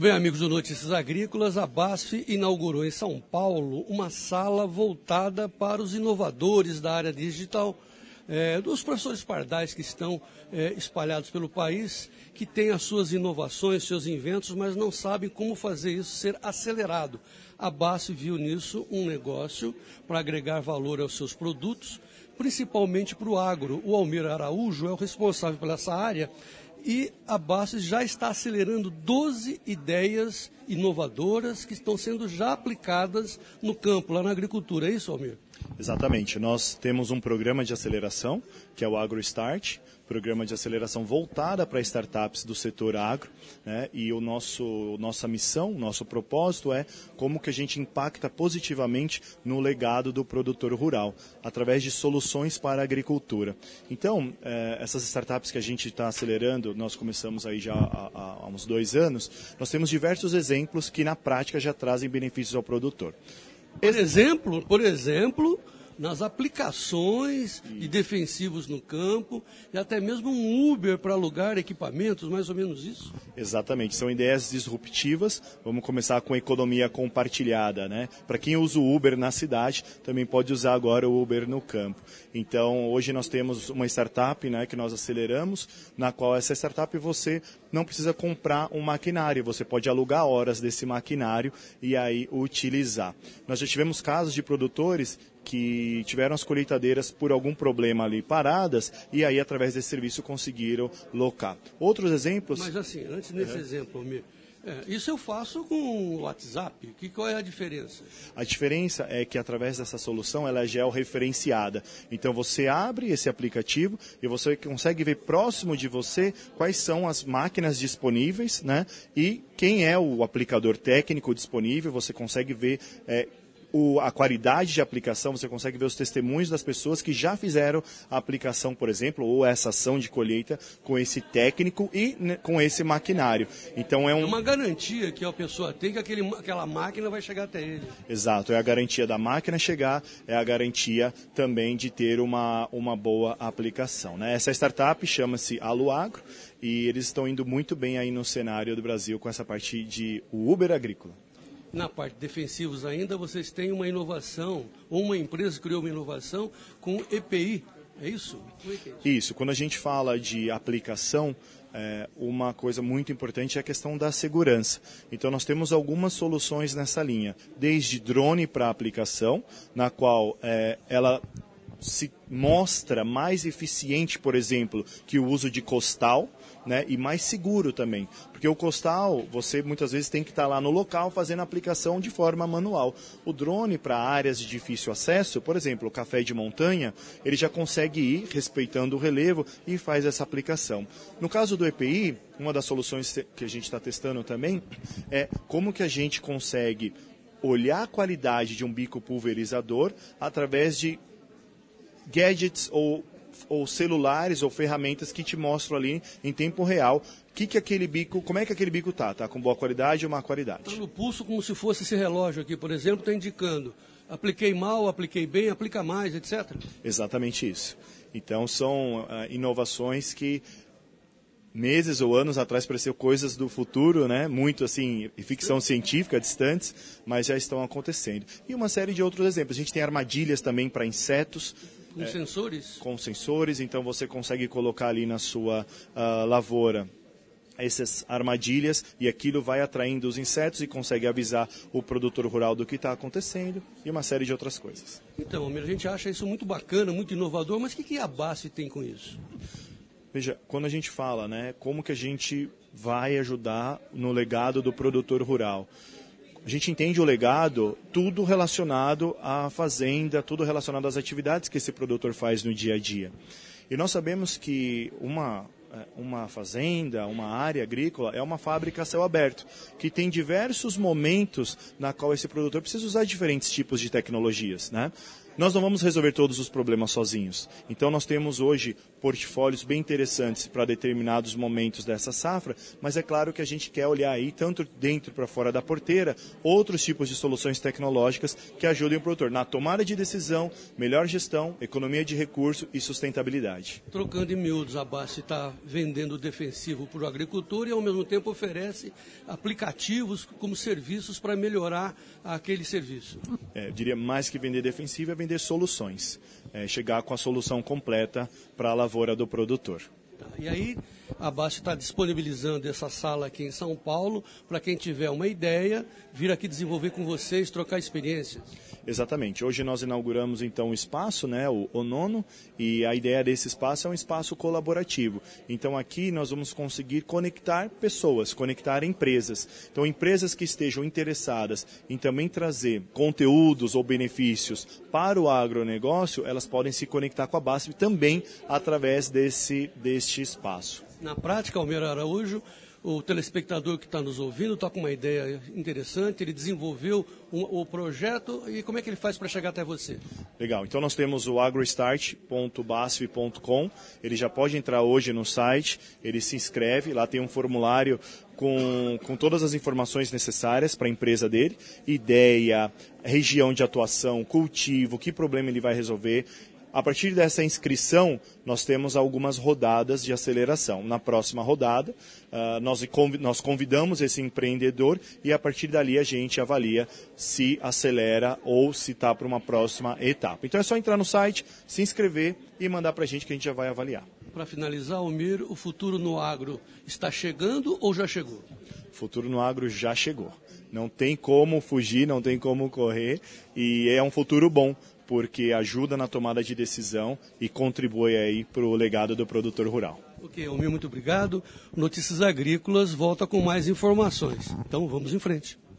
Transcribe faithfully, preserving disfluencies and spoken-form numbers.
bem, amigos do Notícias Agrícolas, a BASF inaugurou em São Paulo uma sala voltada para os inovadores da área digital, é, dos professores pardais que estão é, espalhados pelo país, que têm as suas inovações, seus inventos, mas não sabem como fazer isso ser acelerado. A BASF viu nisso um negócio para agregar valor aos seus produtos, principalmente para o agro. O Almir Araújo é o responsável por essa área. E a BASF já está acelerando doze ideias inovadoras que estão sendo já aplicadas no campo, lá na agricultura. É isso, Almir? Exatamente. Nós temos um programa de aceleração, que é o AgroStart, programa de aceleração voltada para startups do setor agro, né? E o nosso, nossa missão, nosso propósito é como que a gente impacta positivamente no legado do produtor rural, através de soluções para a agricultura. Então, eh, essas startups que a gente está acelerando, nós começamos aí já há, há uns dois anos, nós temos diversos exemplos que na prática já trazem benefícios ao produtor. Por exemplo, por exemplo, nas aplicações de defensivos no campo e até mesmo um Uber para alugar equipamentos, mais ou menos isso? Exatamente, são ideias disruptivas. Vamos começar com economia compartilhada, né? Para quem usa o Uber na cidade, também pode usar agora o Uber no campo. Então, hoje nós temos uma startup, né, que nós aceleramos, na qual essa startup você não precisa comprar um maquinário, você pode alugar horas desse maquinário e aí utilizar. Nós já tivemos casos de produtores que tiveram as colheitadeiras por algum problema ali paradas e aí através desse serviço conseguiram locar. Outros exemplos... Mas assim, antes nesse é. exemplo, Almir, é, isso eu faço com o WhatsApp. Que, qual é a diferença? A diferença é que através dessa solução ela é georreferenciada. Então você abre esse aplicativo e você consegue ver próximo de você quais são as máquinas disponíveis, né? E quem é o aplicador técnico disponível, você consegue ver... É, O, a qualidade de aplicação, você consegue ver os testemunhos das pessoas que já fizeram a aplicação, por exemplo, ou essa ação de colheita com esse técnico e né, com esse maquinário. Então é, um... é uma garantia que a pessoa tem que aquele, aquela máquina vai chegar até ele. Exato, é a garantia da máquina chegar, é a garantia também de ter uma, uma boa aplicação, né? Essa startup chama-se Aluagro e eles estão indo muito bem aí no cenário do Brasil com essa parte de Uber agrícola. Na parte de defensivos ainda, vocês têm uma inovação, ou uma empresa criou uma inovação com E P I, é isso? Como é que é isso? Isso, quando a gente fala de aplicação, é, uma coisa muito importante é a questão da segurança. Então nós temos algumas soluções nessa linha, desde drone para aplicação, na qual é, ela se mostra mais eficiente, por exemplo, que o uso de costal, né, e mais seguro também. Porque o costal, você muitas vezes tem que estar lá no local fazendo a aplicação de forma manual. O drone para áreas de difícil acesso, por exemplo, o café de montanha, ele já consegue ir respeitando o relevo e faz essa aplicação. No caso do E P I, uma das soluções que a gente está testando também é como que a gente consegue olhar a qualidade de um bico pulverizador através de gadgets ou, ou celulares ou ferramentas que te mostram ali em tempo real que que aquele bico, como é que aquele bico tá, tá com boa qualidade ou má qualidade. Está no pulso como se fosse esse relógio aqui, por exemplo, está indicando apliquei mal, apliquei bem, aplica mais, etcétera. Exatamente isso. Então são uh, inovações que meses ou anos atrás pareciam coisas do futuro, né? Muito assim, ficção científica, distantes, mas já estão acontecendo. E uma série de outros exemplos. A gente tem armadilhas também para insetos. Com é, sensores? Com sensores, então você consegue colocar ali na sua uh, lavoura essas armadilhas e aquilo vai atraindo os insetos e consegue avisar o produtor rural do que está acontecendo e uma série de outras coisas. Então, a gente acha isso muito bacana, muito inovador, mas o que, que a BASF tem com isso? Veja, quando a gente fala, né, como que a gente vai ajudar no legado do produtor rural, a gente entende o legado, tudo relacionado à fazenda, tudo relacionado às atividades que esse produtor faz no dia a dia. E nós sabemos que uma, uma fazenda, uma área agrícola, é uma fábrica a céu aberto, que tem diversos momentos na qual esse produtor precisa usar diferentes tipos de tecnologias, né? Nós não vamos resolver todos os problemas sozinhos. Então nós temos hoje portfólios bem interessantes para determinados momentos dessa safra, mas é claro que a gente quer olhar aí, tanto dentro para fora da porteira, outros tipos de soluções tecnológicas que ajudem o produtor na tomada de decisão, melhor gestão, economia de recurso e sustentabilidade. Trocando em miúdos, a BASF está vendendo defensivo para o agricultor e ao mesmo tempo oferece aplicativos como serviços para melhorar aquele serviço. É, eu diria mais que vender defensivo é vender soluções, é, chegar com a solução completa para a lavoura do produtor. Tá, e aí a BASF está disponibilizando essa sala aqui em São Paulo para quem tiver uma ideia, vir aqui desenvolver com vocês, trocar experiências. Exatamente. Hoje nós inauguramos então o espaço, né, o, o nono, e a ideia desse espaço é um espaço colaborativo. Então aqui nós vamos conseguir conectar pessoas, conectar empresas. Então empresas que estejam interessadas em também trazer conteúdos ou benefícios para o agronegócio, elas podem se conectar com a BASF também através desse, deste espaço. Na prática, Almir Araújo, o telespectador que está nos ouvindo está com uma ideia interessante, ele desenvolveu um, o projeto e como é que ele faz para chegar até você? Legal, então nós temos o agrostart ponto basf ponto com, ele já pode entrar hoje no site, ele se inscreve, lá tem um formulário com, com todas as informações necessárias para a empresa dele, ideia, região de atuação, cultivo, que problema ele vai resolver. A partir dessa inscrição, nós temos algumas rodadas de aceleração. Na próxima rodada, uh, nós, nós convidamos esse empreendedor e a partir dali a gente avalia se acelera ou se está para uma próxima etapa. Então é só entrar no site, se inscrever e mandar para a gente que a gente já vai avaliar. Para finalizar, Almir, o futuro no agro está chegando ou já chegou? O futuro no agro já chegou. Não tem como fugir, não tem como correr e é um futuro bom, porque ajuda na tomada de decisão e contribui aí para o legado do produtor rural. Ok, Almir, muito obrigado. Notícias Agrícolas volta com mais informações. Então vamos em frente.